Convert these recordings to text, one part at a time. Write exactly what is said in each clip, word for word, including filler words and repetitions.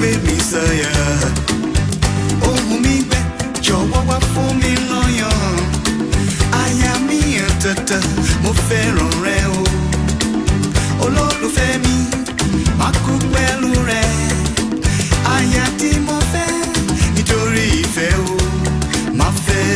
gbé mi sọ̀yà. Ohun mi gbẹ jọ̀wọ́ wá fún mi lọ́yàn. Aya mi àtàtà mo fẹ́ràn rẹ o. Olólùfẹ́ mi má kú pẹ̀lú rẹ. Aya tí mo fẹ́ nítorí ìfẹ́ o má fẹ́.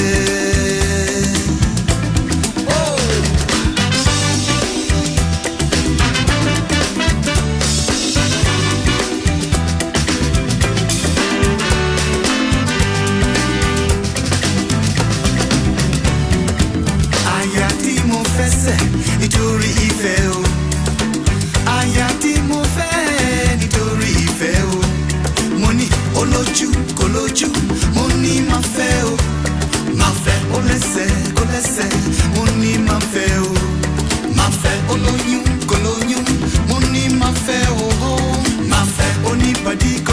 Nítorí ìfẹ́ o, aya tí mo fẹ́ nítorí ìfẹ́ o, mo ní olójú kò lójú, mo ní máa fẹ́ o, máa fẹ́ ó lẹ́sẹ̀ kó lẹ́sẹ̀, mo ní máa fẹ́ o, máa fẹ́ olóyún kò lóyún, mo ní máa fẹ́ o, máa fẹ́ oníbàdí.